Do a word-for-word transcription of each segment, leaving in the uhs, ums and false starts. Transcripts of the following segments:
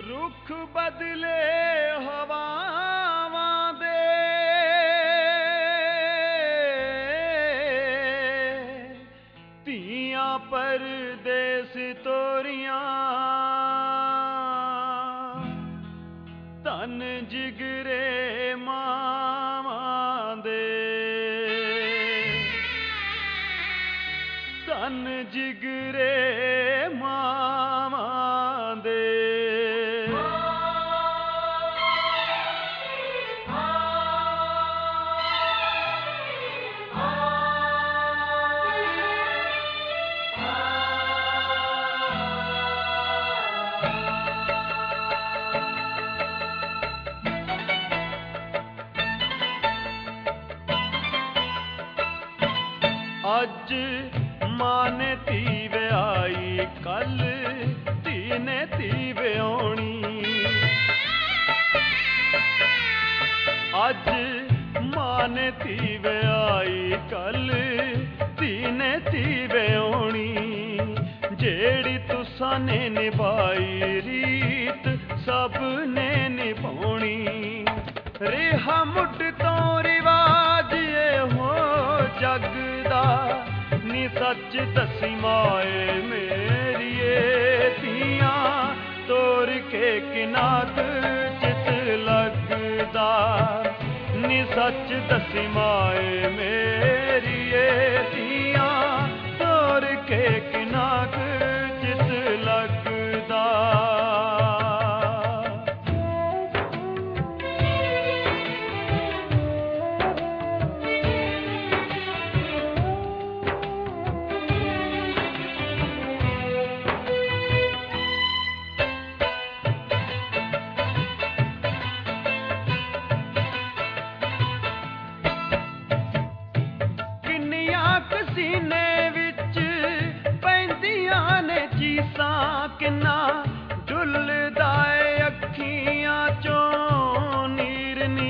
रुख बदले हवावां दे, धीआं परदेस तोरियां, धन जिगरे मावां दे, धन जिगरे मावां दे। अज मां ने धी व्याई, कल धी ने धी व्याउणी। अज मां ने धी व्याई, कल धी ने धी व्याउणी। जेड़ी तुसां ने निभाई रीत सब ने निभाउणी। रिहा मुढ़ तो रिवाज ये हो जगदा, नी सच दसी माए मेरिए। धीआं तोर के किनाक चित लगदा, नी सच दसी माए मेरिए। धीआं तोर के किनाक चित लगदा। सीने विच पैंदियां ने चीसां, किन्ना डुलदा ऐ अखियां चों नीर नी।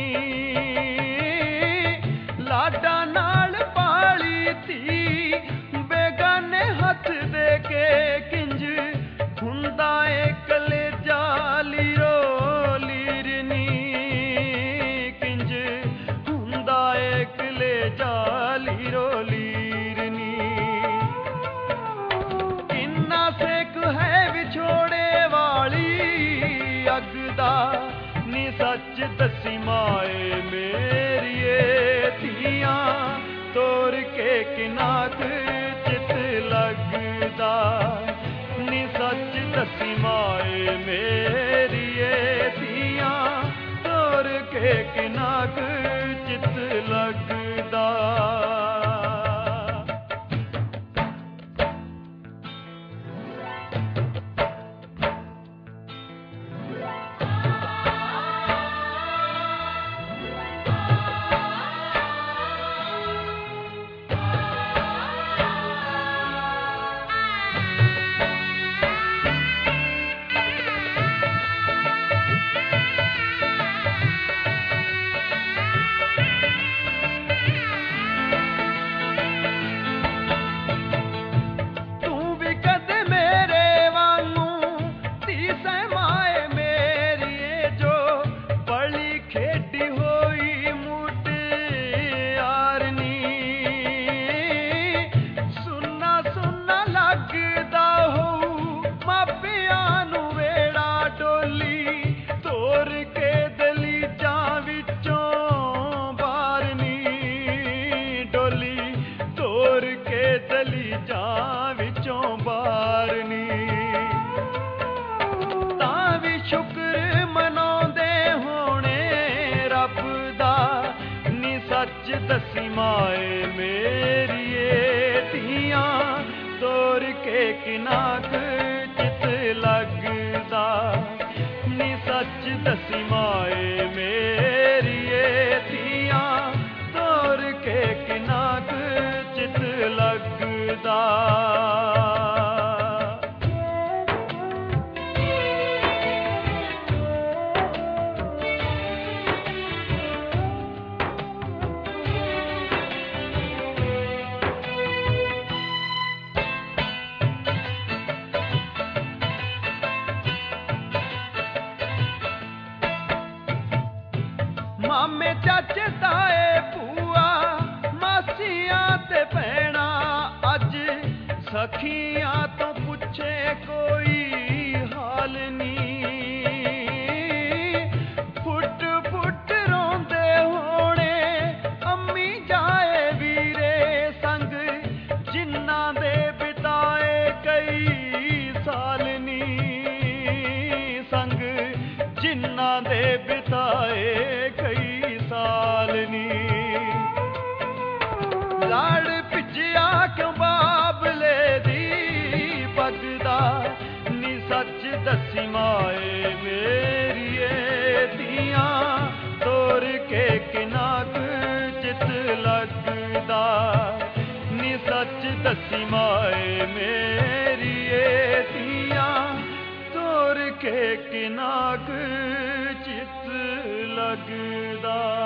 लाडा नाल पाली थी बेगाने हथ दे के, किंज हुंदा ऐ कलेजा लीरो लीर नी। किंज हुंदा ऐ कलेजा लीरो लीर। सेक है विछोड़े वाली अगदा, नी सच दसी माए मेरिए। धीआं तोर के किनाक चित लगदा, नी सच दसी माए मेरिए। धीआं तोर के किनाक चित लगदा। सच दसी माए मेरिए। धीआं तोर के किनाक चित लगदा, नी सच दसी माए मेरिए। धीआं तोर के किनाक चित लगदा। ते भैणा अज सखियां तो पुछे कोई हाल नी। फुट फुट रोंदे होणे अम्मी जाए वीरे संग, जिन्ना दे बिताए कई साल नी। संग जिन्ना दे बिताए कई साल नी। लड़ भिजिया क्यों बाबले दी बगदा, नी सच दसी माए मेरिए दियां तोर के किना चित लगदा। नी सच दसी माए मेरिए दियां तोर के किना चित लगदा।